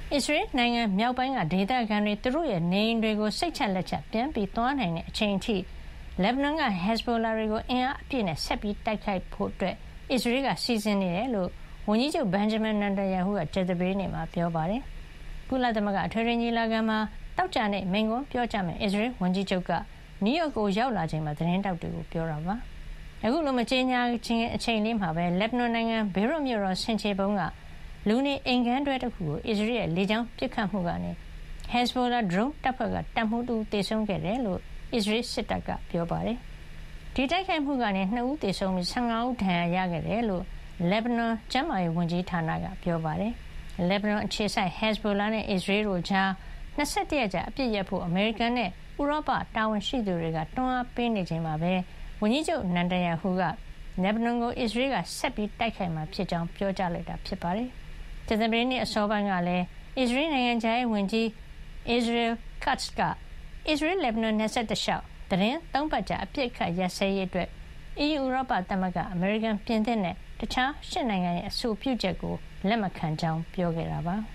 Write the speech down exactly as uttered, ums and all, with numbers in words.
အစ္စရေးနိုင်ငံမြောက်ပိုင်းကဒေသခံတွေသူတို့ရဲ့နေအိမ်တွေကိုစိတ်ချလက်ချပြန်ပြီးသွားနိုင်တဲ့အချိန်ထိလက်ဘနွန်ကဟက်ဇ်ဘိုလာတွေကိုအင်အားအပြည့်နဲ့ဆက်ပြီးတိုက်ခိုက်ဖို့အတွက်အစ္စရေးကစီစဉ်နေတယ်လို့ဝန်ကြီးချုပ်ဘန်ဂျမင်နန်တန်ယာဟုကကြာသပတေးနေ့မှာပြောပါတယ်။ကုလသမဂ္ဂအထွေထွေညီလာခံမှာတောက်ကြနဲ့မိန့်ခွန်းပြောကြားမယ့်အစ္စရေးဝန်ကြီးချုပ်ကနယူးယောက်ကိုရောက်လာချိန်မှာသတင်းတောက်တွေကိုပြောတာပါ။အခုလိုမကြေညာချင်းအချိန်လေးမှာပဲလက်ဘနွန်နိုင်ငံဘေရွတ်မြို့တော်ဆင်ခြေပုံးကလူနေအိမ်ခန်းတွဲတစ်ခုကိုအစ္စရေးရဲ့လေကြောင်းပစ်ခတ်မှုကနေဟက်ဇ်ဘိုလာဒရုန်းတပ်ဖွဲ့ကတပ်မှုတူတေဆုံးခဲ့တယ်လို့အစ္စရေးစစ်တပ်ကပြောပါတယ်။ဒီတိုက်ခိုက်မှုကနေနှစ်ဦးသေဆုံးပြီးဆယ့်ငါးဦးဒဏ်ရာရခဲ့တယ်လို့လက်ဘနွန်ကျန်းမာရေးဝန်ကြီးဌာနကပြောပါတယ်။လက်ဘနွန်အခြေစိုက်ဟက်ဇ်ဘိုလာနဲ့အစ္စရေးတို့ကြားနှစ်၁၁ရက်ကြာအပြစ်ရပ်ဖို့အမေရိကန်နဲ့ဥရောပတာဝန်ရှိသူတွေကတွန်းအားပေးနေချိန်မှာပဲဝန်ကြီးချုပ်နန်တန်ယာဟုကလက်ဘနွန်ကိုအစ္စရေးကဆက်ပြီးတိုက်ခိုက်မှာဖြစ်ကြောင်းပြောကြားလိုက်တာဖြစ်ပါတယ်။ကြာသပတေးနေ့အစောပိုင်းကလည်းအစ္စရေးနိုင်ငံခြားရေးဝန်ကြီးအစ္စရေးကတ်စ်ကအစ္စရေးလက်ဘနွန်နယ်စပ်တလျှောက်သတင်းသုံးပတ်ကြာအပြစ်အခတ်ရပ်စဲရေးအတွက်အီးယူဥရောပသမဂ္ဂအမေရိကန်ပြင်သစ်နဲ့တခြားရှစ်နိုင်ငံရဲ့အဆိုပြုချက်ကိုလက်မခံကြောင်းပြောခဲ့တာပါ။